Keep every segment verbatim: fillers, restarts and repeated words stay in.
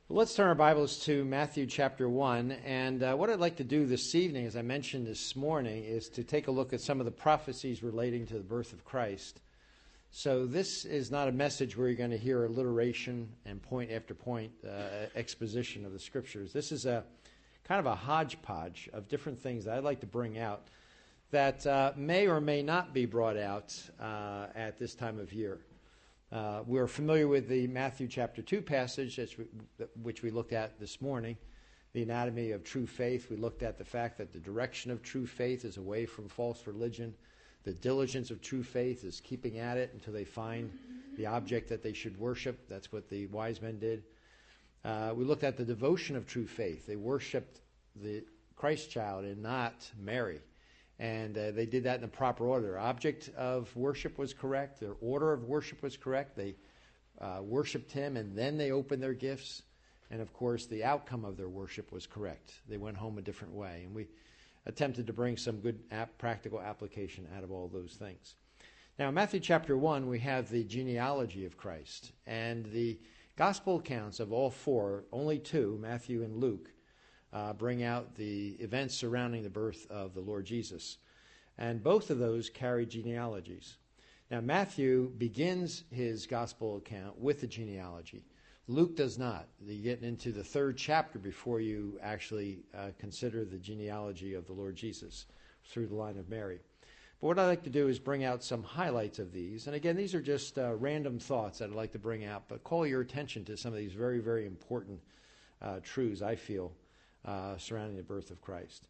Well, let's turn our Bibles to Matthew chapter one. And uh, what I'd like to do this evening, as I mentioned this morning, is to take a look at some of the prophecies relating to the birth of Christ. So this is not a message where you're going to hear alliteration and point after point uh, exposition of the Scriptures. This is a kind of a hodgepodge of different things that I'd like to bring out that uh, may or may not be brought out uh, at this time of year. Uh, we're familiar with the Matthew chapter two passage, which we looked at this morning, the anatomy of true faith. We looked at the fact that the direction of true faith is away from false religion. The diligence of true faith is keeping at it until they find the object that they should worship. That's what the wise men did. Uh, we looked at the devotion of true faith. They worshipped the Christ child and not Mary. And uh, they did that in the proper order. Their object of worship was correct. Their order of worship was correct. They uh, worshipped him, and then they opened their gifts. And, of course, the outcome of their worship was correct. They went home a different way. And we attempted to bring some good ap- practical application out of all those things. Now, in Matthew chapter one, we have the genealogy of Christ. And the gospel accounts of all four, only two, Matthew and Luke, Uh, bring out the events surrounding the birth of the Lord Jesus. And both of those carry genealogies. Now, Matthew begins his gospel account with the genealogy. Luke does not. You get into the third chapter before you actually uh, consider the genealogy of the Lord Jesus through the line of Mary. But what I'd like to do is bring out some highlights of these. And again, these are just uh, random thoughts that I'd like to bring out, but call your attention to some of these very, very important uh, truths, I feel, Uh, surrounding the birth of Christ.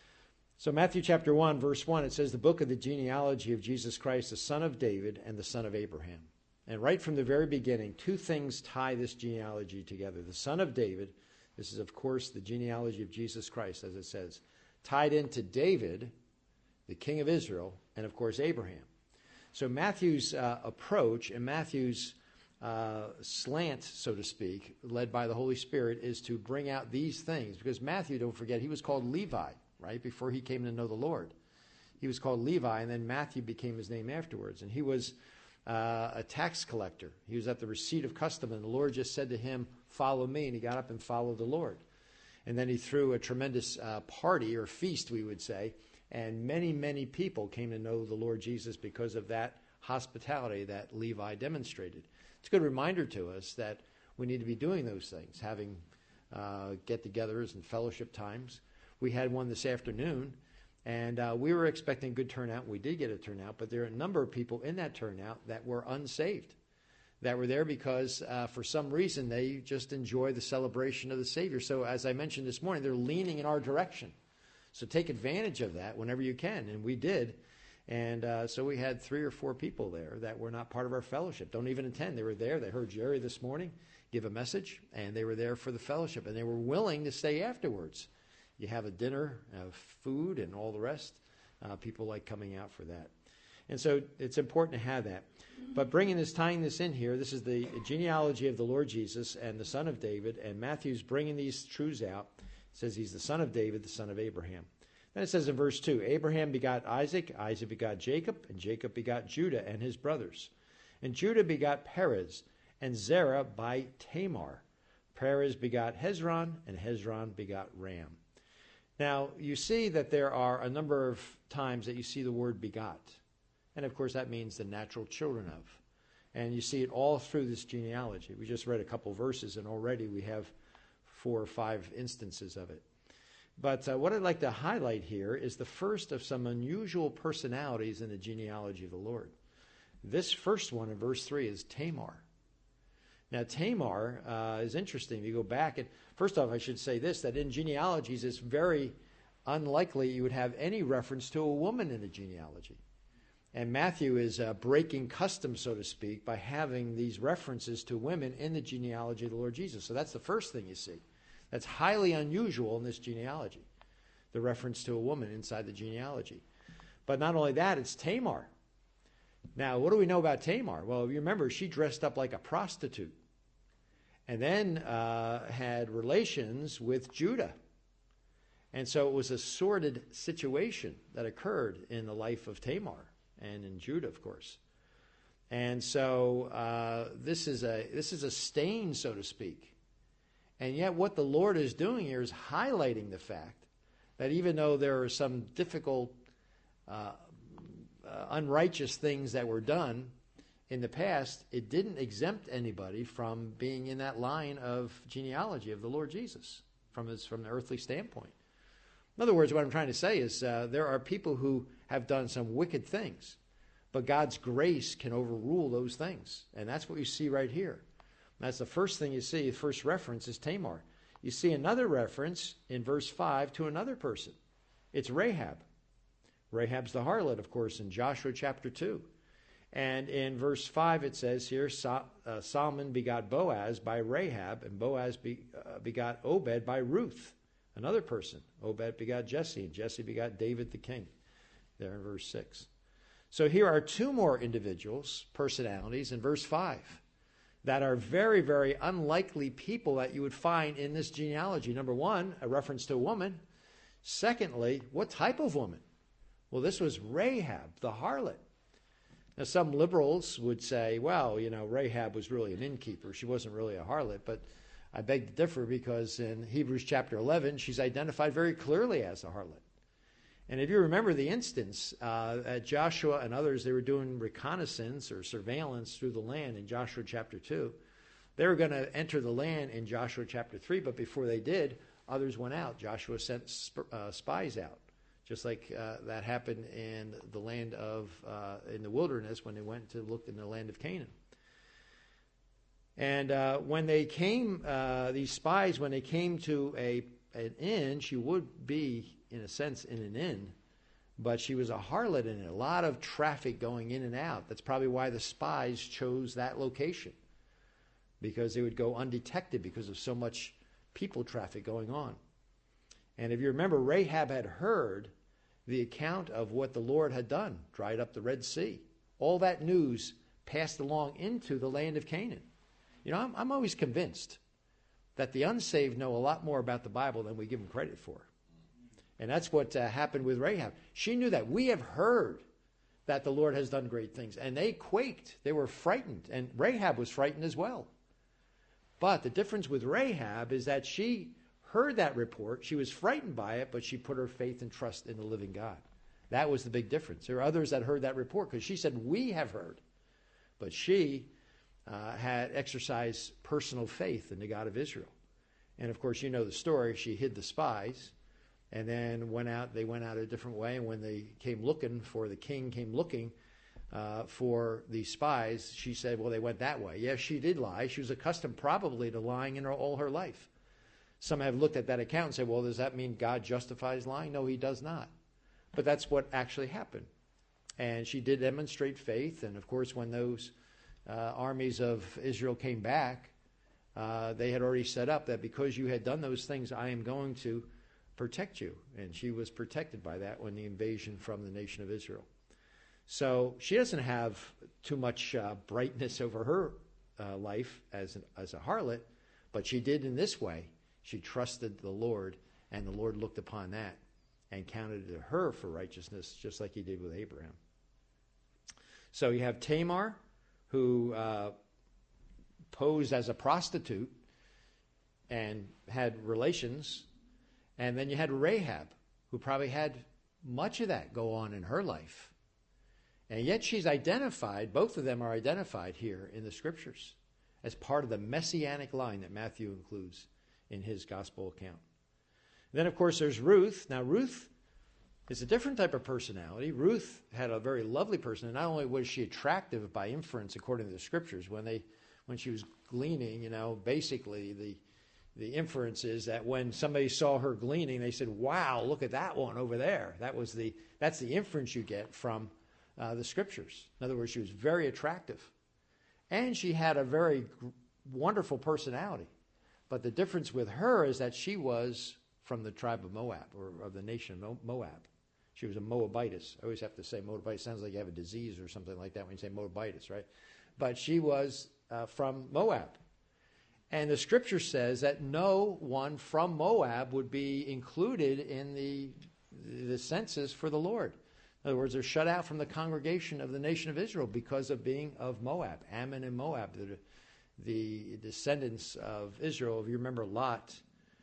So Matthew chapter one, verse one, it says, the book of the genealogy of Jesus Christ, the son of David and the son of Abraham. And right from the very beginning, two things tie this genealogy together. The son of David, this is of course the genealogy of Jesus Christ, as it says, tied into David, the king of Israel, and of course Abraham. So Matthew's uh, approach and Matthew's Uh, slant, so to speak, led by the Holy Spirit, is to bring out these things. Because Matthew, don't forget, he was called Levi, right, before he came to know the Lord. He was called Levi, and then Matthew became his name afterwards. And he was uh, a tax collector. He was at the receipt of custom, and the Lord just said to him, follow me, and he got up and followed the Lord. And then he threw a tremendous uh, party, or feast, we would say, and many, many people came to know the Lord Jesus because of that hospitality that Levi demonstrated. It's a good reminder to us that we need to be doing those things, having uh, get-togethers and fellowship times. We had one this afternoon, and uh, we were expecting good turnout. We did get a turnout, but there are a number of people in that turnout that were unsaved, that were there because uh, for some reason they just enjoy the celebration of the Savior. So as I mentioned this morning, they're leaning in our direction. So take advantage of that whenever you can, and we did. And uh, so we had three or four people there that were not part of our fellowship. Don't even attend. They were there. They heard Jerry this morning give a message, and they were there for the fellowship. And they were willing to stay afterwards. You have a dinner, uh, food, and all the rest. Uh, people like coming out for that. And so it's important to have that. But bringing this, tying this in here, this is the genealogy of the Lord Jesus and the son of David. And Matthew's bringing these truths out. It says he's the son of David, the son of Abraham. Then it says in verse two, Abraham begot Isaac, Isaac begot Jacob, and Jacob begot Judah and his brothers. And Judah begot Perez, and Zerah by Tamar. Perez begot Hezron, and Hezron begot Ram. Now, you see that there are a number of times that you see the word begot. And, of course, that means the natural children of. And you see it all through this genealogy. We just read a couple verses, and already we have four or five instances of it. But uh, what I'd like to highlight here is the first of some unusual personalities in the genealogy of the Lord. This first one in verse three is Tamar. Now, Tamar uh, is interesting. If you go back, and first off, I should say this, that in genealogies, it's very unlikely you would have any reference to a woman in a genealogy. And Matthew is uh, breaking custom, so to speak, by having these references to women in the genealogy of the Lord Jesus. So that's the first thing you see. That's highly unusual in this genealogy, the reference to a woman inside the genealogy. But not only that, it's Tamar. Now, what do we know about Tamar? Well, you remember, she dressed up like a prostitute and then uh, had relations with Judah. And so it was a sordid situation that occurred in the life of Tamar and in Judah, of course. And so uh, this is a this is a stain, so to speak. And yet what the Lord is doing here is highlighting the fact that even though there are some difficult, uh, uh, unrighteous things that were done in the past, it didn't exempt anybody from being in that line of genealogy of the Lord Jesus from his, from the earthly standpoint. In other words, what I'm trying to say is uh, there are people who have done some wicked things, but God's grace can overrule those things. And that's what you see right here. That's the first thing you see. The first reference is Tamar. You see another reference in verse five to another person. It's Rahab. Rahab's the harlot, of course, in Joshua chapter two. And in verse five it says here, so, uh, Solomon begot Boaz by Rahab, and Boaz be, uh, begot Obed by Ruth, another person. Obed begot Jesse, and Jesse begot David the king, there in verse six. So here are two more individuals, personalities, in verse five that are very, very unlikely people that you would find in this genealogy. Number one, a reference to a woman. Secondly, what type of woman? Well, this was Rahab, the harlot. Now, some liberals would say, well, you know, Rahab was really an innkeeper. She wasn't really a harlot. But I beg to differ, because in Hebrews chapter eleven, she's identified very clearly as a harlot. And if you remember the instance, uh, at Joshua and others, they were doing reconnaissance or surveillance through the land in Joshua chapter two. They were going to enter the land in Joshua chapter three, but before they did, others went out. Joshua sent sp- uh, spies out, just like uh, that happened in the land of, uh, in the wilderness when they went to look in the land of Canaan. And uh, when they came, uh, these spies, when they came to a an inn, she would be, in a sense, in an inn, but she was a harlot in it. A lot of traffic going in and out. That's probably why the spies chose that location, because they would go undetected because of so much people traffic going on. And if you remember, Rahab had heard the account of what the Lord had done, dried up the Red Sea. All that news passed along into the land of Canaan. You know, I'm, I'm always convinced that the unsaved know a lot more about the Bible than we give them credit for. And that's what uh, happened with Rahab. She knew that. We have heard that the Lord has done great things. And they quaked. They were frightened. And Rahab was frightened as well. But the difference with Rahab is that she heard that report. She was frightened by it, but she put her faith and trust in the living God. That was the big difference. There are others that heard that report because she said, we have heard. But she uh, had exercised personal faith in the God of Israel. And of course, you know the story. She hid the spies and then went out. They went out a different way. And when they came looking for, the king came looking uh, for the spies, she said, well, they went that way. Yes, she did lie. She was accustomed probably to lying in her, all her life. Some have looked at that account and said, well, does that mean God justifies lying? No, he does not. But that's what actually happened. And she did demonstrate faith. And of course, when those uh, armies of Israel came back, uh, they had already set up that because you had done those things, I am going to protect you. And she was protected by that when the invasion from the nation of Israel. So she doesn't have too much uh, brightness over her uh, life as, an, as a harlot, but she did in this way. She trusted the Lord, and the Lord looked upon that and counted it to her for righteousness, just like he did with Abraham. So you have Tamar, who uh, posed as a prostitute and had relations. And then you had Rahab, who probably had much of that go on in her life. And yet she's identified, both of them are identified here in the Scriptures as part of the messianic line that Matthew includes in his gospel account. Then, of course, there's Ruth. Now, Ruth is a different type of personality. Ruth had a very lovely person, and not only was she attractive by inference according to the Scriptures, when they, when she was gleaning, you know, basically the the inference is that when somebody saw her gleaning, they said, "Wow, look at that one over there." That was the that's the inference you get from uh, the Scriptures. In other words, she was very attractive, and she had a very g- wonderful personality. But the difference with her is that she was from the tribe of Moab, or of the nation of Moab. She was a Moabitess. I always have to say Moabitess. Sounds like you have a disease or something like that when you say Moabitess, right? But she was uh, from Moab. And the Scripture says that no one from Moab would be included in the, the census for the Lord. In other words, they're shut out from the congregation of the nation of Israel because of being of Moab. Ammon and Moab, the descendants of Israel. If you remember Lot,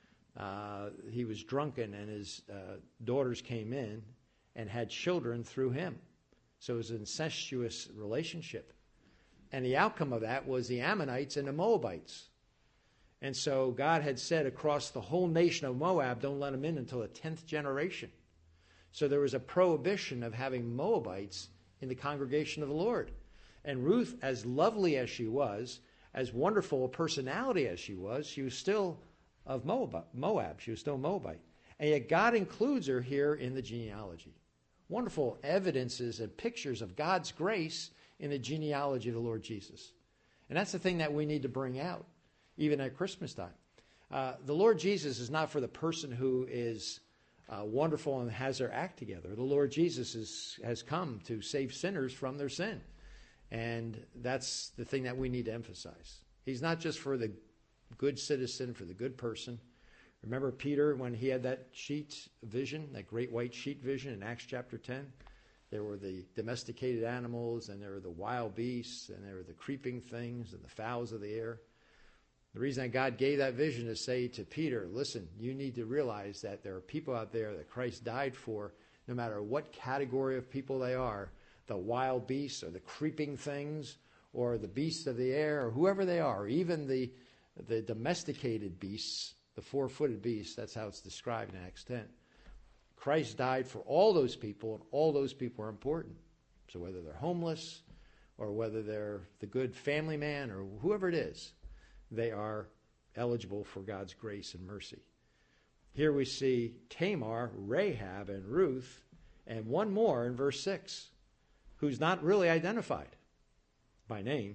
uh, he was drunken and his uh, daughters came in and had children through him. So it was an incestuous relationship. And the outcome of that was the Ammonites and the Moabites. And so God had said across the whole nation of Moab, don't let them in until the tenth generation. So there was a prohibition of having Moabites in the congregation of the Lord. And Ruth, as lovely as she was, as wonderful a personality as she was, she was still of Moab. Moab. She was still Moabite. And yet God includes her here in the genealogy. Wonderful evidences and pictures of God's grace in the genealogy of the Lord Jesus. And that's the thing that we need to bring out, even at Christmas time. Uh, the Lord Jesus is not for the person who is uh, wonderful and has their act together. The Lord Jesus is, has come to save sinners from their sin. And that's the thing that we need to emphasize. He's not just for the good citizen, for the good person. Remember Peter when he had that sheet vision, that great white sheet vision in Acts chapter ten? There were the domesticated animals, and there were the wild beasts, and there were the creeping things, and the fowls of the air. The reason that God gave that vision is to say to Peter, listen, you need to realize that there are people out there that Christ died for, no matter what category of people they are, the wild beasts or the creeping things or the beasts of the air or whoever they are, even the, the domesticated beasts, the four-footed beasts, that's how it's described in Acts ten. Christ died for all those people, and all those people are important. So whether they're homeless or whether they're the good family man or whoever it is, they are eligible for God's grace and mercy. Here we see Tamar, Rahab, and Ruth, and one more in verse six, who's not really identified by name.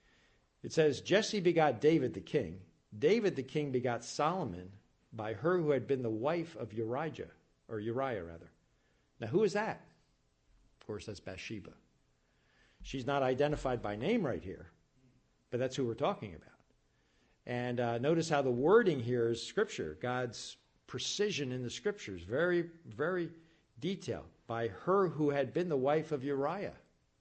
It says, Jesse begot David the king. David the king begot Solomon by her who had been the wife of Uriah, or Uriah rather. Now who is that? Of course, that's Bathsheba. She's not identified by name right here, but that's who we're talking about. And uh, notice how the wording here is Scripture. God's precision in the Scriptures, very, very detailed. By her who had been the wife of Uriah.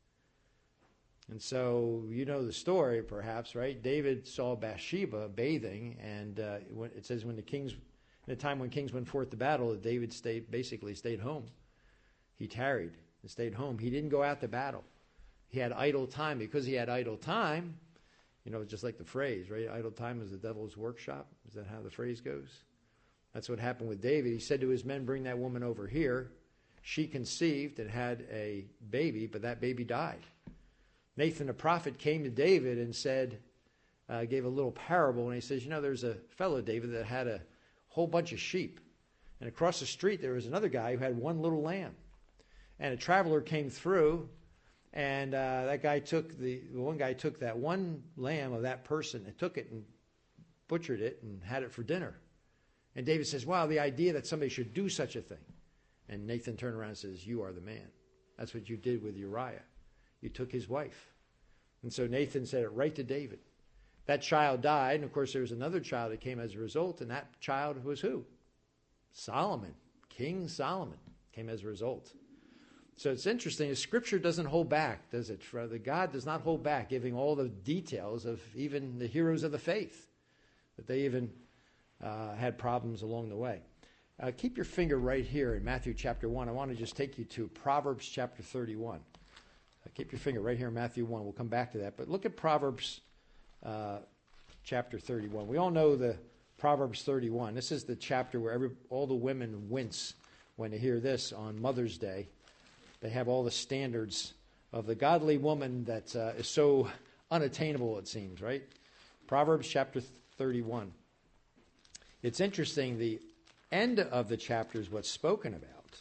And so, you know the story, perhaps, right? David saw Bathsheba bathing, and uh, it says when the kings, in the time when kings went forth to battle, that David stayed, basically stayed home. He tarried and stayed home. He didn't go out to battle. He had idle time. Because he had idle time, you know, just like the phrase, right? Idle time is the devil's workshop. Is that how the phrase goes? That's what happened with David. He said to his men, bring that woman over here. She conceived and had a baby, but that baby died. Nathan the prophet came to David and said, uh, gave a little parable, and he says, you know, there's a fellow, David, that had a whole bunch of sheep. And across the street there was another guy who had one little lamb. And a traveler came through, and uh, that guy took, the, the one guy took that one lamb of that person and took it and butchered it and had it for dinner. And David says, wow, the idea that somebody should do such a thing. And Nathan turned around and says, you are the man. That's what you did with Uriah. You took his wife. And so Nathan said it right to David. That child died, and of course there was another child that came as a result, and that child was who? Solomon. King Solomon came as a result. So it's interesting. Scripture doesn't hold back, does it? For the God does not hold back giving all the details of even the heroes of the faith, that they even uh, had problems along the way. Uh, keep your finger right here in Matthew chapter one. I want to just take you to Proverbs chapter thirty-one. Uh, keep your finger right here in Matthew one. We'll come back to that. But look at Proverbs uh, chapter thirty-one. We all know the Proverbs thirty-one. This is the chapter where every, all the women wince when they hear this on Mother's Day. They have all the standards of the godly woman that uh, is so unattainable, it seems, right? Proverbs chapter thirty-one. It's interesting, the end of the chapter is what's spoken about.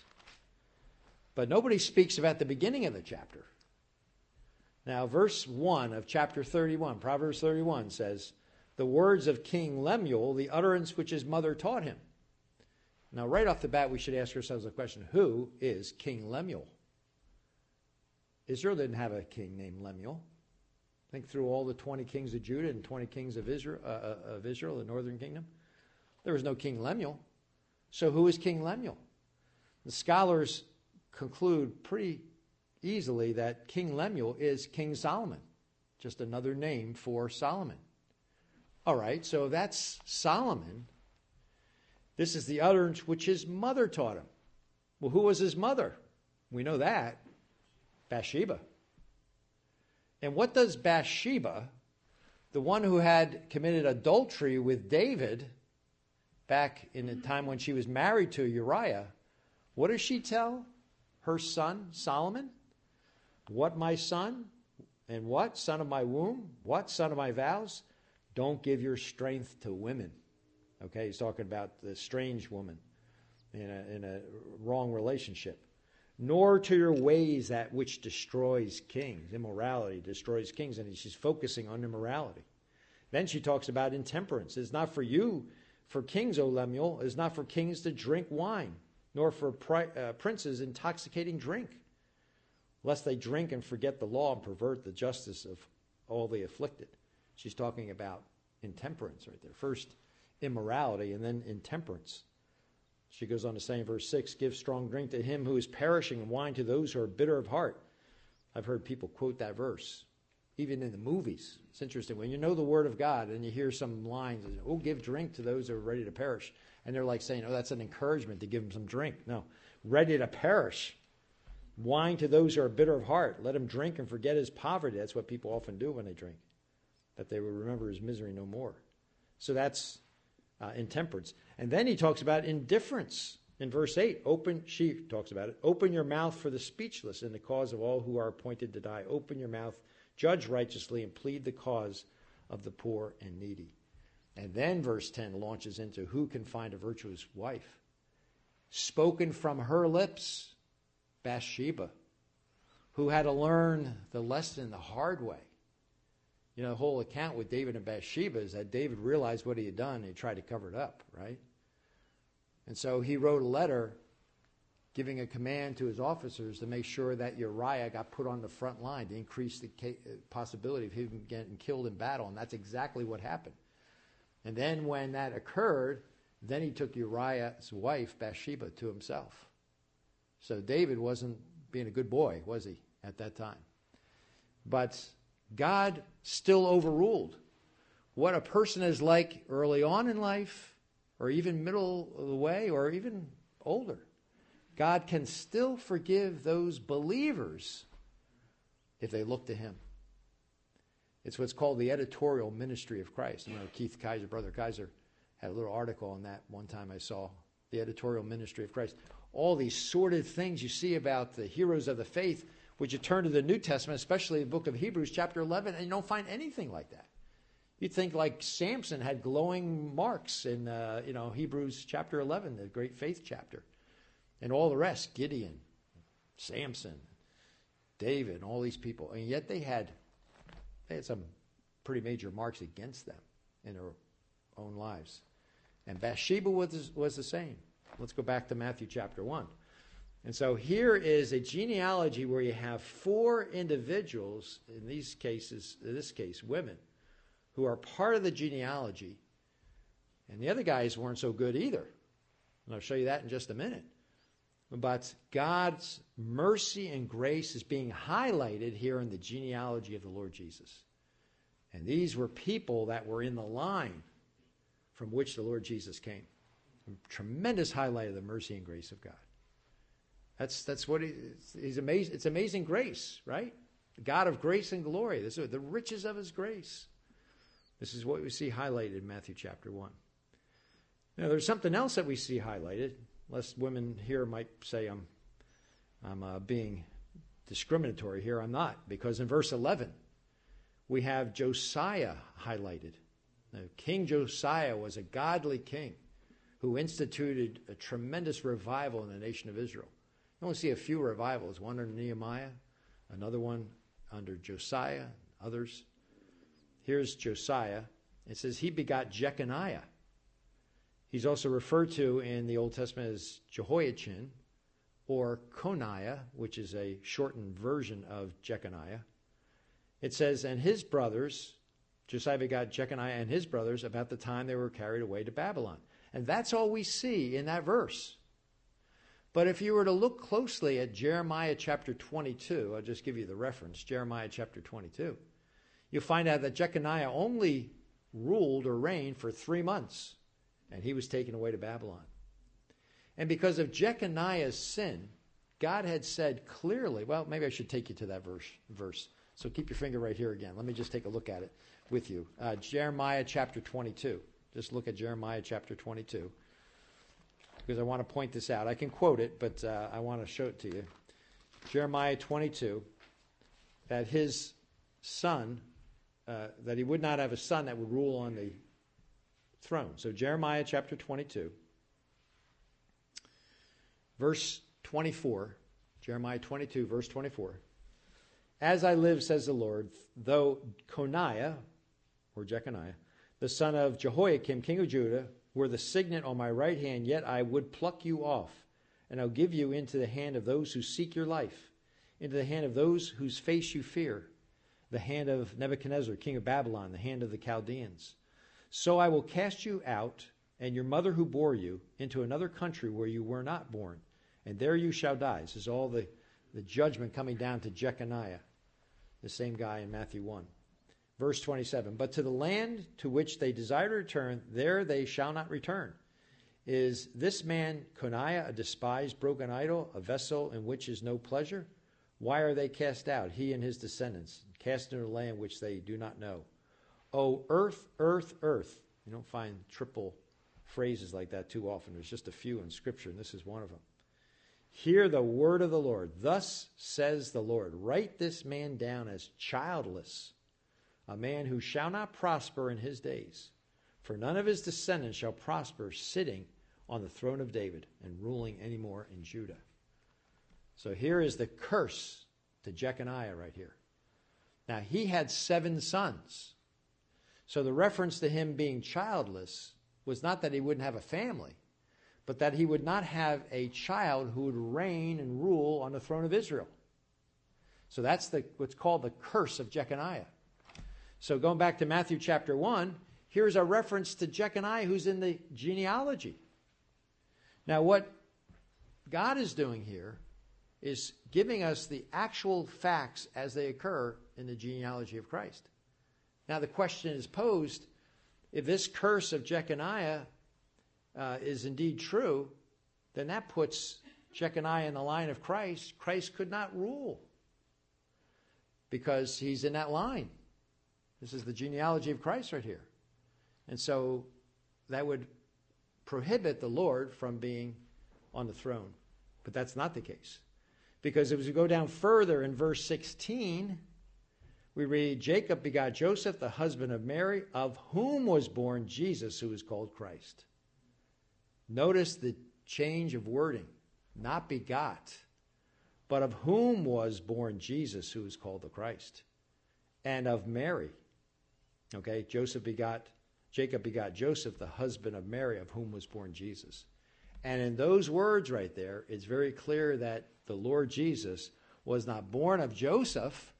But nobody speaks about the beginning of the chapter. Now, verse one of chapter thirty-one, Proverbs thirty-one says, the words of King Lemuel, the utterance which his mother taught him. Now, right off the bat, we should ask ourselves the question, who is King Lemuel? Israel didn't have a king named Lemuel. Think through all the twenty kings of Judah and twenty kings of Israel, uh, of Israel, the northern kingdom. There was no King Lemuel. So who is King Lemuel? The scholars conclude pretty easily that King Lemuel is King Solomon, just another name for Solomon. All right, so that's Solomon. This is the utterance which his mother taught him. Well, who was his mother? We know that. Bathsheba. And what does Bathsheba, the one who had committed adultery with David back in the time when she was married to Uriah, what does she tell her son Solomon? What, my son? And what? Son of my womb? What? Son of my vows? Don't give your strength to women. Okay, he's talking about the strange woman in a, in a wrong relationship. Nor to your ways that which destroys kings. Immorality destroys kings, and she's focusing on immorality. Then she talks about intemperance. It's not for you, for kings, O Lemuel, it's not for kings to drink wine, nor for pri- uh, princes intoxicating drink, lest they drink and forget the law and pervert the justice of all the afflicted. She's talking about intemperance right there. First, immorality, and then intemperance. She goes on to say in verse six, give strong drink to him who is perishing, and wine to those who are bitter of heart. I've heard people quote that verse, even in the movies. It's interesting. When you know the Word of God and you hear some lines, oh, give drink to those who are ready to perish. And they're like saying, oh, that's an encouragement to give them some drink. No, ready to perish. Wine to those who are bitter of heart. Let him drink and forget his poverty. That's what people often do when they drink, that they will remember his misery no more. So that's uh, intemperance. And then he talks about indifference in verse eight. Open, she talks about it. Open your mouth for the speechless in the cause of all who are appointed to die. Open your mouth, judge righteously, and plead the cause of the poor and needy. And then verse ten launches into who can find a virtuous wife. Spoken from her lips, Bathsheba, who had to learn the lesson the hard way. You know, the whole account with David and Bathsheba is that David realized what he had done and he tried to cover it up, right? And so he wrote a letter giving a command to his officers to make sure that Uriah got put on the front line to increase the possibility of him getting killed in battle. And that's exactly what happened. And then when that occurred, then he took Uriah's wife, Bathsheba, to himself. So David wasn't being a good boy, was he, at that time? But God still overruled. What a person is like early on in life, or even middle of the way, or even older, God can still forgive those believers if they look to him. It's what's called the editorial ministry of Christ. You know, Keith Kaiser, Brother Kaiser, had a little article on that one time I saw. The editorial ministry of Christ. All these sordid things you see about the heroes of the faith, would you turn to the New Testament, especially the book of Hebrews, chapter eleven, and you don't find anything like that. You'd think like Samson had glowing marks in uh, you know Hebrews chapter eleven, the great faith chapter. And all the rest, Gideon, Samson, David, and all these people. And yet they had, they had some pretty major marks against them in their own lives. And Bathsheba was, was the same. Let's go back to Matthew chapter one. And so here is a genealogy where you have four individuals, in these cases, in this case, women, who are part of the genealogy. And the other guys weren't so good either. And I'll show you that in just a minute. But God's mercy and grace is being highlighted here in the genealogy of the Lord Jesus. And these were people that were in the line from which the Lord Jesus came. A tremendous highlight of the mercy and grace of God. That's that's what he, he's amazing. It's amazing grace, right? The God of grace and glory. This is the riches of his grace. This is what we see highlighted in Matthew chapter one. Now, there's something else that we see highlighted. Lest women here might say I'm, I'm uh, being discriminatory here. I'm not, because in verse eleven we have Josiah highlighted. Now, King Josiah was a godly king who instituted a tremendous revival in the nation of Israel. You only see a few revivals, one under Nehemiah, another one under Josiah, others. Here's Josiah. It says he begot Jeconiah. He's also referred to in the Old Testament as Jehoiachin or Coniah, which is a shortened version of Jeconiah. It says, and his brothers, Josiah begot Jeconiah and his brothers about the time they were carried away to Babylon. And that's all we see in that verse. But if you were to look closely at Jeremiah chapter twenty-two, I'll just give you the reference, Jeremiah chapter twenty-two, you'll find out that Jeconiah only ruled or reigned for three months, and he was taken away to Babylon. And because of Jeconiah's sin, God had said clearly, well, maybe I should take you to that verse. verse. So keep your finger right here again. Let me just take a look at it with you. Uh, Jeremiah chapter twenty-two. Just look at Jeremiah chapter twenty-two, because I want to point this out. I can quote it, but uh, I want to show it to you. Jeremiah twenty-two, that his son, uh, that he would not have a son that would rule on the throne. So Jeremiah chapter twenty-two, verse twenty-four, Jeremiah twenty-two, verse twenty-four. As I live, says the Lord, though Coniah, or Jeconiah, the son of Jehoiakim, king of Judah, were the signet on my right hand, yet I would pluck you off, and I'll give you into the hand of those who seek your life, into the hand of those whose face you fear, the hand of Nebuchadnezzar, king of Babylon, the hand of the Chaldeans. So I will cast you out, and your mother who bore you, into another country where you were not born, and there you shall die. This is all the, the judgment coming down to Jeconiah, the same guy in Matthew one. Verse twenty-seven, but to the land to which they desire to return, there they shall not return. Is this man Coniah a despised broken idol, a vessel in which is no pleasure? Why are they cast out, he and his descendants, cast into a land which they do not know? O earth, earth, earth. You don't find triple phrases like that too often. There's just a few in Scripture, and this is one of them. Hear the word of the Lord. Thus says the Lord, write this man down as childless, a man who shall not prosper in his days. For none of his descendants shall prosper sitting on the throne of David and ruling anymore in Judah. So here is the curse to Jeconiah right here. Now, he had seven sons. So the reference to him being childless was not that he wouldn't have a family, but that he would not have a child who would reign and rule on the throne of Israel. So that's the what's called the curse of Jeconiah. So going back to Matthew chapter one, here's a reference to Jeconiah who's in the genealogy. Now what God is doing here is giving us the actual facts as they occur in the genealogy of Christ. Now the question is posed, if this curse of Jeconiah uh, is indeed true, then that puts Jeconiah in the line of Christ. Christ could not rule because he's in that line. This is the genealogy of Christ right here. And so that would prohibit the Lord from being on the throne. But that's not the case. Because as we go down further in verse sixteen, we read, Jacob begot Joseph, the husband of Mary, of whom was born Jesus, who is called Christ. Notice the change of wording. Not begot, but of whom was born Jesus, who is called the Christ. And of Mary. Okay, Joseph begot, Jacob begot Joseph, the husband of Mary, of whom was born Jesus. And in those words right there, it's very clear that the Lord Jesus was not born of Joseph,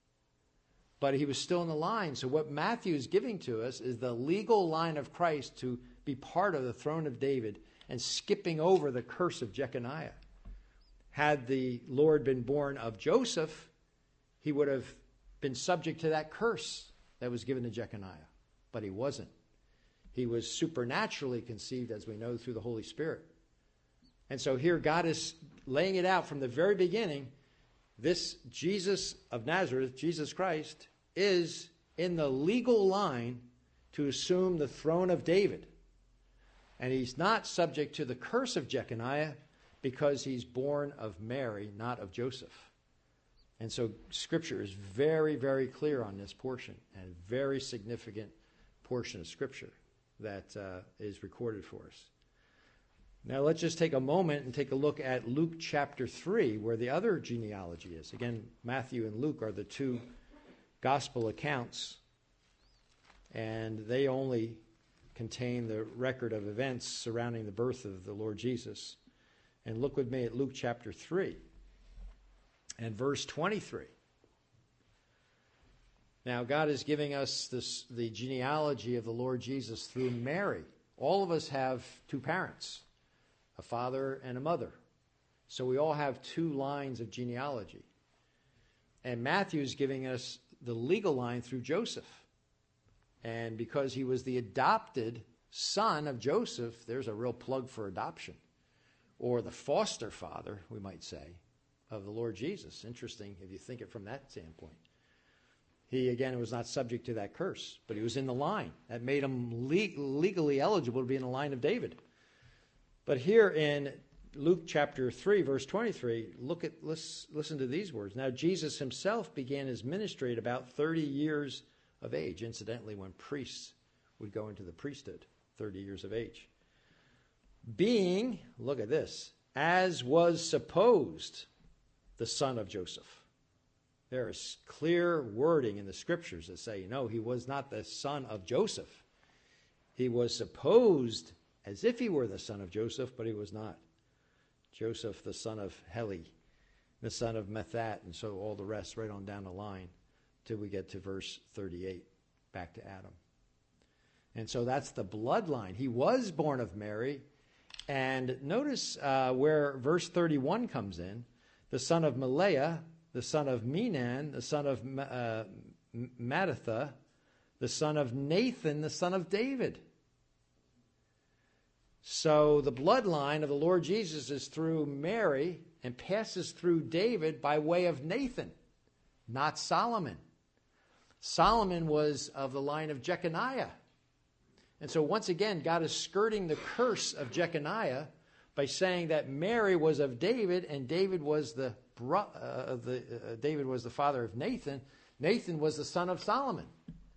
but he was still in the line. So what Matthew is giving to us is the legal line of Christ to be part of the throne of David and skipping over the curse of Jeconiah. Had the Lord been born of Joseph, he would have been subject to that curse that was given to Jeconiah. But he wasn't. He was supernaturally conceived, as we know, through the Holy Spirit. And so here God is laying it out from the very beginning. This Jesus of Nazareth, Jesus Christ, is in the legal line to assume the throne of David. And he's not subject to the curse of Jeconiah because he's born of Mary, not of Joseph. And so Scripture is very, very clear on this portion, and a very significant portion of Scripture that uh, is recorded for us. Now let's just take a moment and take a look at Luke chapter three, where the other genealogy is. Again, Matthew and Luke are the two gospel accounts, and they only contain the record of events surrounding the birth of the Lord Jesus. And look with me at Luke chapter three and verse twenty-three. Now, God is giving us this, the genealogy of the Lord Jesus through Mary. All of us have two parents, a father and a mother. So we all have two lines of genealogy. And Matthew is giving us the legal line through Joseph. And because he was the adopted son of Joseph, there's a real plug for adoption. Or the foster father, we might say, of the Lord Jesus. Interesting if you think it from that standpoint. He, again, was not subject to that curse, but he was in the line. That made him le- legally eligible to be in the line of David. But here in Luke chapter three, verse twenty-three, look at let's listen to these words. Now Jesus himself began his ministry at about thirty years of age, incidentally, when priests would go into the priesthood, thirty years of age. Being, look at this, as was supposed, the son of Joseph. There is clear wording in the scriptures that say, no, he was not the son of Joseph. He was supposed as if he were the son of Joseph, but he was not. Joseph, the son of Heli, the son of Methat, and so all the rest right on down the line till we get to verse thirty-eight, back to Adam. And so that's the bloodline. He was born of Mary. And notice uh, where verse thirty-one comes in, the son of Maleah, the son of Menan, the son of uh, Mattatha, the son of Nathan, the son of David. So the bloodline of the Lord Jesus is through Mary and passes through David by way of Nathan, not Solomon. Solomon was of the line of Jeconiah. And so once again, God is skirting the curse of Jeconiah by saying that Mary was of David and David was the, bro- uh, the uh, David was the father of Nathan. Nathan was the son of Solomon.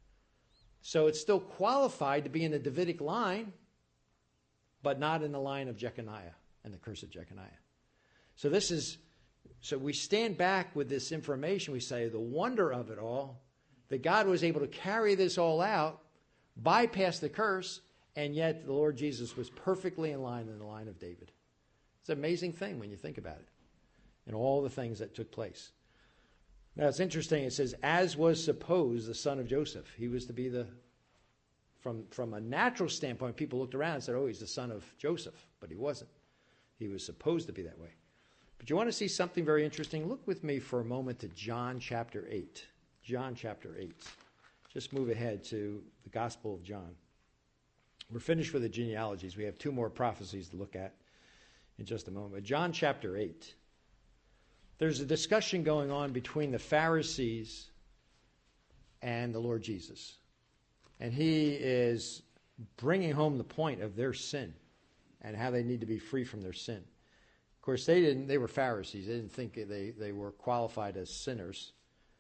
So it's still qualified to be in the Davidic line, but not in the line of Jeconiah and the curse of Jeconiah. So this is, so we stand back with this information. We say the wonder of it all, that God was able to carry this all out, bypass the curse, and yet the Lord Jesus was perfectly in line in the line of David. It's an amazing thing when you think about it, and all the things that took place. Now it's interesting, it says, as was supposed the son of Joseph. He was to be the, from, from a natural standpoint, people looked around and said, oh, he's the son of Joseph, but he wasn't. He was supposed to be that way. But you want to see something very interesting? Look with me for a moment to John chapter eight. John chapter eight. Just move ahead to the Gospel of John. We're finished with the genealogies. We have two more prophecies to look at in just a moment. John chapter eight. There's a discussion going on between the Pharisees and the Lord Jesus. And he is bringing home the point of their sin and how they need to be free from their sin. Of course, they didn't. They were Pharisees. They didn't think they, they were qualified as sinners.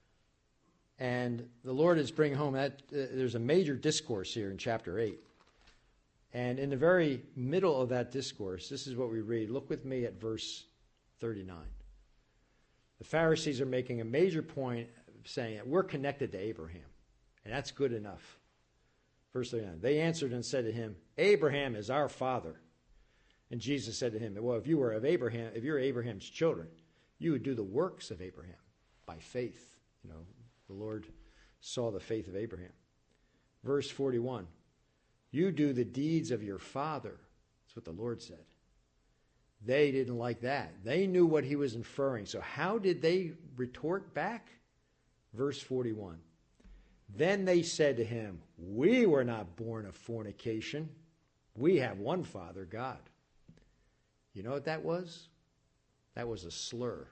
And the Lord is bringing home that uh, there's a major discourse here in chapter eight. And in the very middle of that discourse, this is what we read. Look with me at verse thirty-nine. The Pharisees are making a major point saying that we're connected to Abraham, and that's good enough. Verse thirty-nine, they answered and said to him, Abraham is our father. And Jesus said to him, well, if you were of Abraham, if you're Abraham's children, you would do the works of Abraham by faith. You know, the Lord saw the faith of Abraham. Verse forty-one, you do the deeds of your father. That's what the Lord said. They didn't like that. They knew what he was inferring. So how did they retort back? Verse forty-one. Then they said to him, we were not born of fornication. We have one Father, God. You know what that was? That was a slur.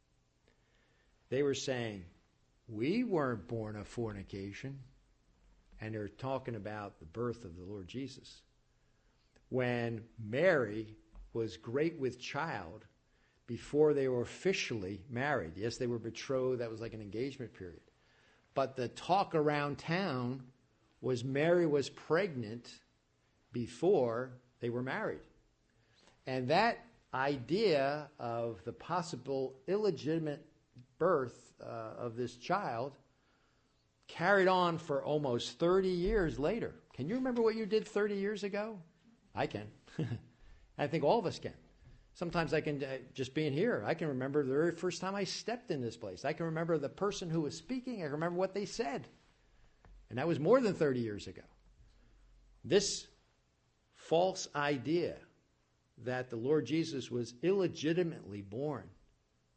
They were saying, we weren't born of fornication. And they're talking about the birth of the Lord Jesus. When Mary was great with child before they were officially married. Yes, they were betrothed. That was like an engagement period. But the talk around town was Mary was pregnant before they were married. And that idea of the possible illegitimate birth uh, of this child carried on for almost thirty years later. Can you remember what you did thirty years ago? I can. I think all of us can. Sometimes I can, uh, just being here, I can remember the very first time I stepped in this place. I can remember the person who was speaking. I can remember what they said. And that was more than thirty years ago. This false idea that the Lord Jesus was illegitimately born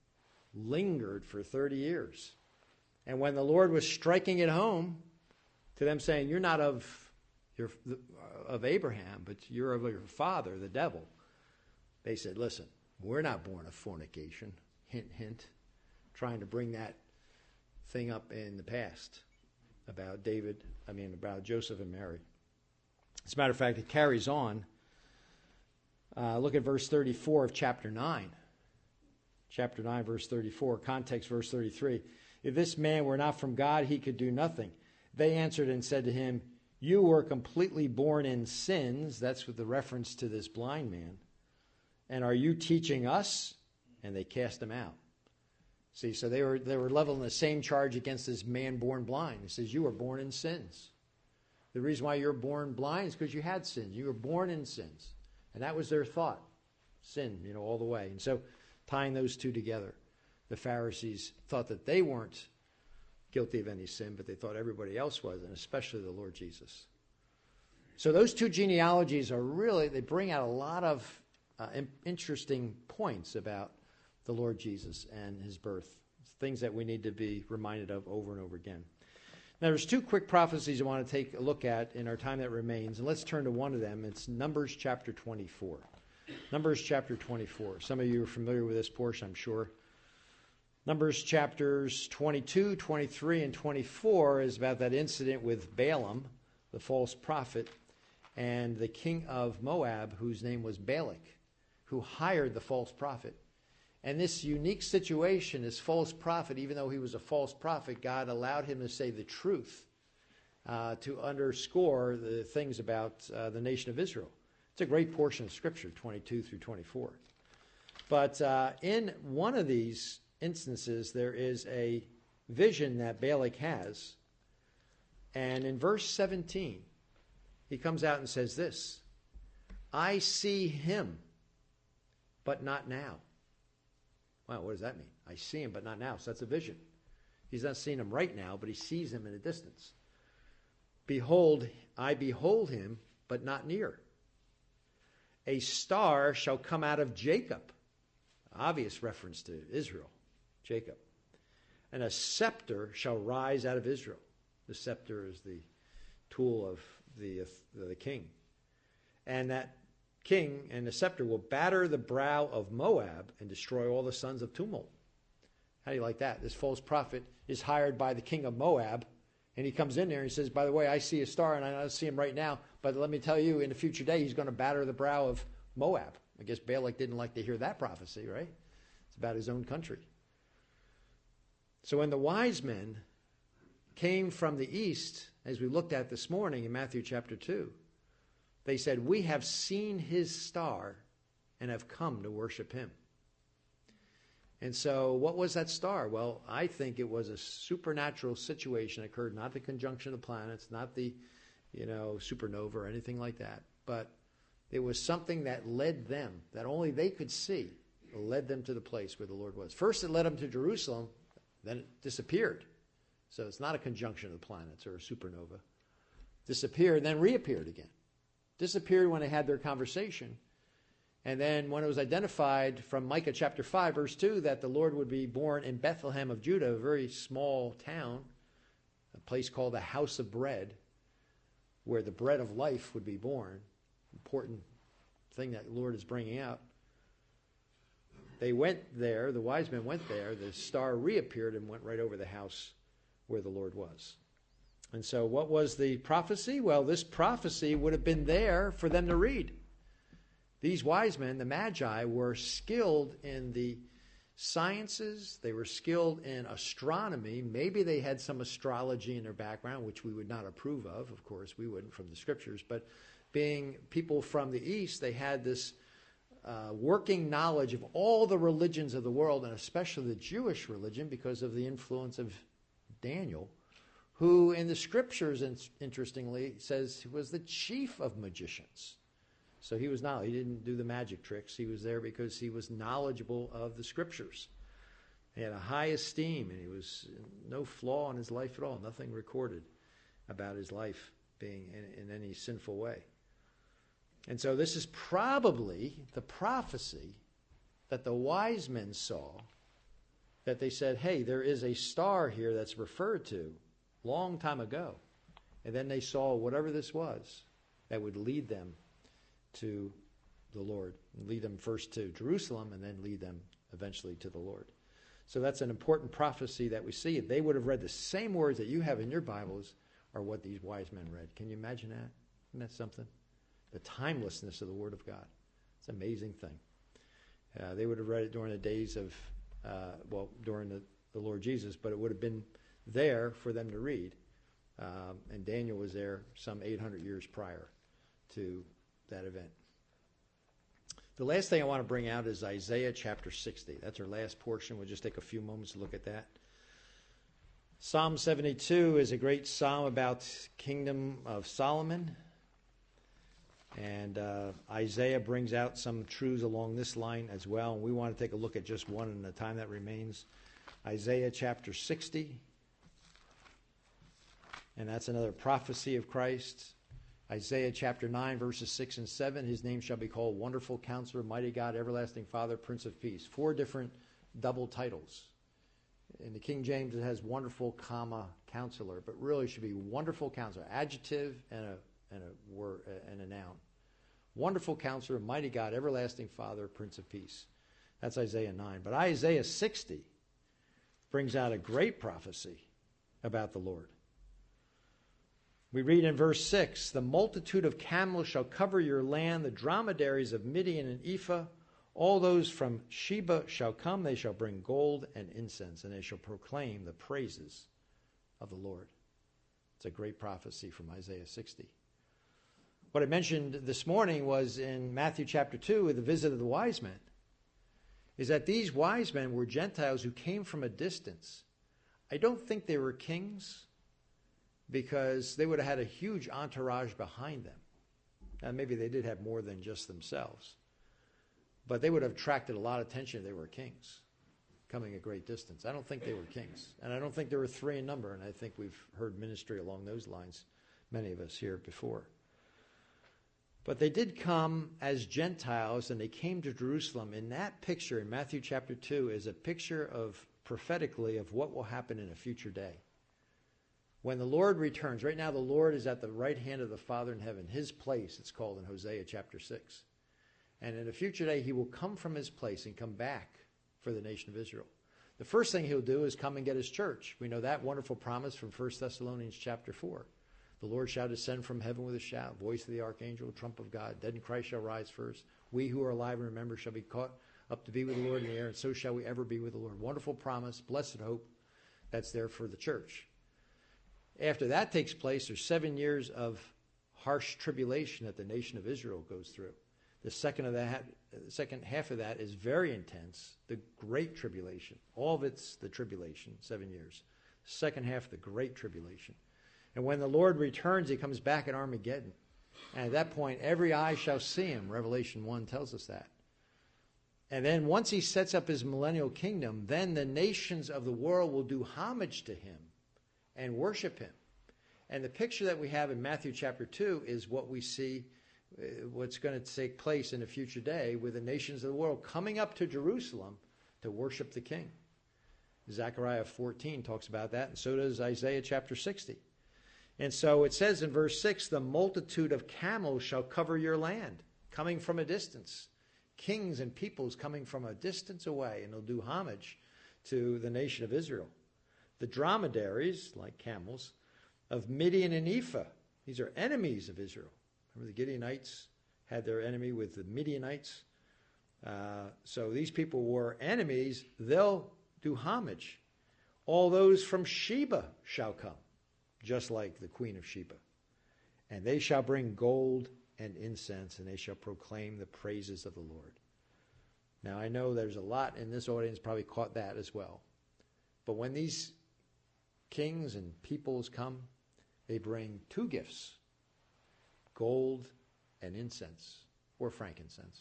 lingered for thirty years. And when the Lord was striking it home, to them saying, you're not of your of Abraham, but you're of your father, the devil. They said, listen, we're not born of fornication. Hint, hint. Trying to bring that thing up in the past about David, I mean, about Joseph and Mary. As a matter of fact, it carries on. Uh, look at verse thirty-four of chapter nine. Chapter nine, verse thirty-four, context verse thirty-three. If this man were not from God, he could do nothing. They answered and said to him, you were completely born in sins. That's with the reference to this blind man. And are you teaching us? And they cast him out. See, so they were they were leveling the same charge against this man born blind. He says, you were born in sins. The reason why you're born blind is because you had sins. You were born in sins. And that was their thought. Sin, you know, all the way. And so tying those two together, the Pharisees thought that they weren't guilty of any sin, but they thought everybody else was, and especially the Lord Jesus. So those two genealogies are really, they bring out a lot of uh, interesting points about the Lord Jesus and his birth, things that we need to be reminded of over and over again. Now, there's two quick prophecies I want to take a look at in our time that remains, and let's turn to one of them. It's Numbers chapter twenty-four. Numbers chapter twenty-four. Some of you are familiar with this portion, I'm sure. Numbers chapters twenty-two, twenty-three, and twenty-four is about that incident with Balaam, the false prophet, and the king of Moab, whose name was Balak, who hired the false prophet. And this unique situation, this false prophet, even though he was a false prophet, God allowed him to say the truth uh, to underscore the things about uh, the nation of Israel. It's a great portion of Scripture, twenty-two through twenty-four. But uh, in one of these instances, there is a vision that Balak has. And in verse seventeen, he comes out and says this, I see him, but not now. Wow, what does that mean? I see him, but not now. So that's a vision. He's not seeing him right now, but he sees him in a distance. Behold, I behold him, but not near. A star shall come out of Jacob. Obvious reference to Israel, Jacob. And a scepter shall rise out of Israel. The scepter is the tool of the, the king. And that king and the scepter will batter the brow of Moab and destroy all the sons of tumult. How do you like that? This false prophet is hired by the king of Moab, and he comes in there and he says, by the way, I see a star, and I don't see him right now, but let me tell you, in the future day, he's going to batter the brow of Moab. I guess Balak didn't like to hear that prophecy, right? It's about his own country. So when the wise men came from the east, as we looked at this morning in Matthew chapter two, they said, we have seen his star and have come to worship him. And so what was that star? Well, I think it was a supernatural situation that occurred, not the conjunction of planets, not the, you know, supernova or anything like that. But it was something that led them, that only they could see, led them to the place where the Lord was. First it led them to Jerusalem, then it disappeared. So it's not a conjunction of the planets or a supernova. Disappeared, then reappeared again. Disappeared when they had their conversation. And then when it was identified from Micah chapter five, verse two, that the Lord would be born in Bethlehem of Judah, a very small town, a place called the House of Bread, where the bread of life would be born, important thing that the Lord is bringing out. They went there, the wise men went there, the star reappeared and went right over the house where the Lord was. And so what was the prophecy? Well, this prophecy would have been there for them to read. These wise men, the Magi, were skilled in the sciences. They were skilled in astronomy. Maybe they had some astrology in their background, which we would not approve of. Of course, we wouldn't from the Scriptures. But being people from the East, they had this uh, working knowledge of all the religions of the world, and especially the Jewish religion, because of the influence of Daniel, who in the Scriptures, interestingly, says he was the chief of magicians. So he was not, he didn't do the magic tricks. He was there because he was knowledgeable of the Scriptures. He had a high esteem, and he was no flaw in his life at all, nothing recorded about his life being in, in any sinful way. And so this is probably the prophecy that the wise men saw, that they said, hey, there is a star here that's referred to long time ago. And then they saw whatever this was that would lead them to the Lord. Lead them first to Jerusalem and then lead them eventually to the Lord. So that's an important prophecy that we see. They would have read the same words that you have in your Bibles are what these wise men read. Can you imagine that? Isn't that something? The timelessness of the Word of God. It's an amazing thing. Uh, they would have read it during the days of, uh, well, during the, the Lord Jesus, but it would have been there for them to read. Um, and Daniel was there some eight hundred years prior to that event. The last thing I want to bring out is Isaiah chapter sixty. That's our last portion. We'll just take a few moments to look at that. Psalm seventy-two is a great psalm about kingdom of Solomon. And uh, Isaiah brings out some truths along this line as well. And we want to take a look at just one in the time that remains. Isaiah chapter sixty. And that's another prophecy of Christ. Isaiah chapter nine, verses six and seven. His name shall be called Wonderful Counselor, Mighty God, Everlasting Father, Prince of Peace. Four different double titles. In the King James, it has Wonderful, comma, Counselor, but really should be Wonderful Counselor, adjective and a and a word and a noun. Wonderful Counselor, Mighty God, Everlasting Father, Prince of Peace. That's Isaiah nine. But Isaiah sixty brings out a great prophecy about the Lord. We read in verse six, the multitude of camels shall cover your land, the dromedaries of Midian and Ephah, all those from Sheba shall come, they shall bring gold and incense, and they shall proclaim the praises of the Lord. It's a great prophecy from Isaiah sixty. What I mentioned this morning was in Matthew chapter two, with the visit of the wise men, is that these wise men were Gentiles who came from a distance. I don't think they were kings, because they would have had a huge entourage behind them. Now, maybe they did have more than just themselves. But they would have attracted a lot of attention if they were kings, coming a great distance. I don't think they were kings. And I don't think there were three in number, and I think we've heard ministry along those lines, many of us here before. But they did come as Gentiles, and they came to Jerusalem. In that picture, in Matthew chapter two, is a picture of, prophetically, of what will happen in a future day. When the Lord returns, right now the Lord is at the right hand of the Father in heaven. His place, it's called in Hosea chapter six. And in a future day, he will come from his place and come back for the nation of Israel. The first thing he'll do is come and get his church. We know that wonderful promise from First Thessalonians chapter four. The Lord shall descend from heaven with a shout, voice of the archangel, trump of God. Dead in Christ shall rise first. We who are alive and remember shall be caught up to be with the Lord in the air, and so shall we ever be with the Lord. Wonderful promise, blessed hope, that's there for the church. After that takes place, there's seven years of harsh tribulation that the nation of Israel goes through. The second of that, the second half of that is very intense, the Great Tribulation. All of it's the tribulation, seven years. Second half, the Great Tribulation. And when the Lord returns, he comes back at Armageddon. And at that point, every eye shall see him. Revelation one tells us that. And then once he sets up his millennial kingdom, then the nations of the world will do homage to him and worship him. And the picture that we have in Matthew chapter two is what we see, uh, what's going to take place in a future day with the nations of the world coming up to Jerusalem to worship the king. Zechariah fourteen talks about that, and so does Isaiah chapter sixty. And so it says in verse six, the multitude of camels shall cover your land, coming from a distance. Kings and peoples coming from a distance away, and they'll do homage to the nation of Israel. The dromedaries, like camels, of Midian and Ephah. These are enemies of Israel. Remember the Gideonites had their enemy with the Midianites. Uh, so these people were enemies. They'll do homage. All those from Sheba shall come, just like the queen of Sheba. And they shall bring gold and incense, and they shall proclaim the praises of the Lord. Now, I know there's a lot in this audience probably caught that as well. But when these kings and peoples come, they bring two gifts, gold and incense, or frankincense.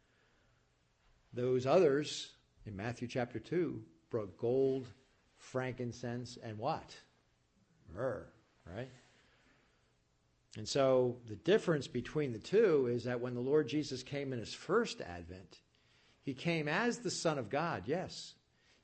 Those others, in Matthew chapter two, brought gold, frankincense, and what? Myrrh, right? And so the difference between the two is that when the Lord Jesus came in his first advent, he came as the Son of God, yes.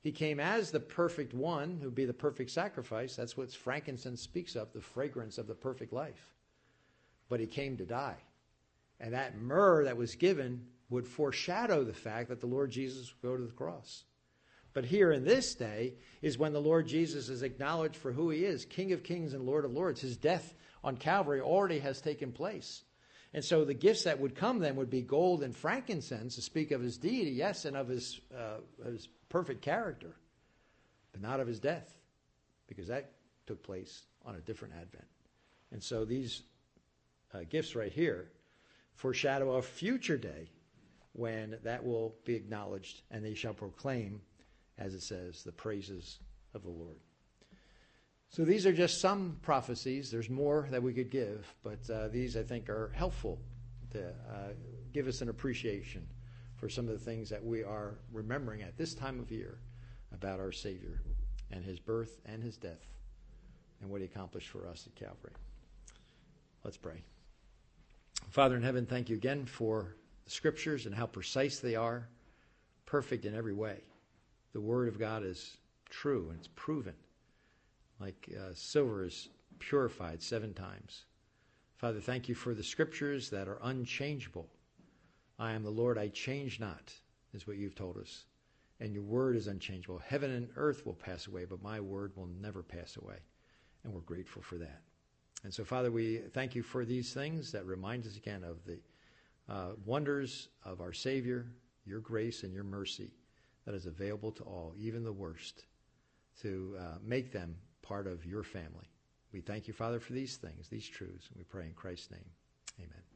He came as the perfect one who would be the perfect sacrifice. That's what frankincense speaks of, the fragrance of the perfect life. But he came to die. And that myrrh that was given would foreshadow the fact that the Lord Jesus would go to the cross. But here in this day is when the Lord Jesus is acknowledged for who he is, King of kings and Lord of lords. His death on Calvary already has taken place. And so the gifts that would come then would be gold and frankincense to speak of his deity, yes, and of his, uh, his perfect character, but not of his death, because that took place on a different advent. And so these uh, gifts right here foreshadow a future day when that will be acknowledged, and they shall proclaim, as it says, the praises of the Lord. So these are just some prophecies. There's more that we could give, but uh, these, I think, are helpful to uh, give us an appreciation for some of the things that we are remembering at this time of year about our Savior and his birth and his death and what he accomplished for us at Calvary. Let's pray. Father in heaven, thank you again for the Scriptures and how precise they are, perfect in every way. The Word of God is true and it's proven. Like uh, silver is purified seven times. Father, thank you for the Scriptures that are unchangeable. I am the Lord, I change not, is what you've told us. And your word is unchangeable. Heaven and earth will pass away, but my word will never pass away. And we're grateful for that. And so, Father, we thank you for these things that remind us again of the uh, wonders of our Savior, your grace and your mercy that is available to all, even the worst, to uh, make them part of your family. We thank you, Father, for these things, these truths, and we pray in Christ's name. Amen.